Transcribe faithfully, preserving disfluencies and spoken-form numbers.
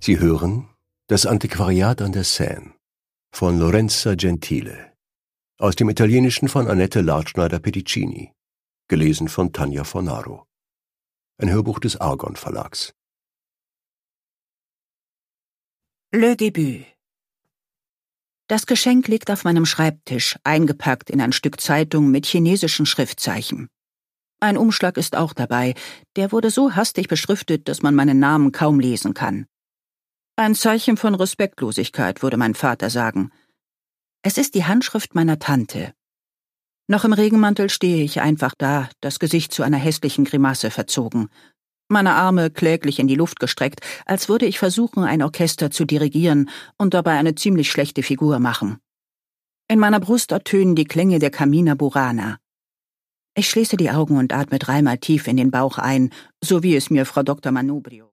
Sie hören Das Antiquariat an der Seine von Lorenza Gentile, aus dem Italienischen von Annette Ladschneider-Peticini, gelesen von Tanja Fornaro. Ein Hörbuch des Argon Verlags. Le Début. Das Geschenk liegt auf meinem Schreibtisch, eingepackt in ein Stück Zeitung mit chinesischen Schriftzeichen. Ein Umschlag ist auch dabei, der wurde so hastig beschriftet, dass man meinen Namen kaum lesen kann. Ein Zeichen von Respektlosigkeit, würde mein Vater sagen. Es ist die Handschrift meiner Tante. Noch im Regenmantel stehe ich einfach da, das Gesicht zu einer hässlichen Grimasse verzogen. Meine Arme kläglich in die Luft gestreckt, als würde ich versuchen, ein Orchester zu dirigieren und dabei eine ziemlich schlechte Figur machen. In meiner Brust ertönen die Klänge der Carmina Burana. Ich schließe die Augen und atme dreimal tief in den Bauch ein, so wie es mir Frau Doktor Manubrio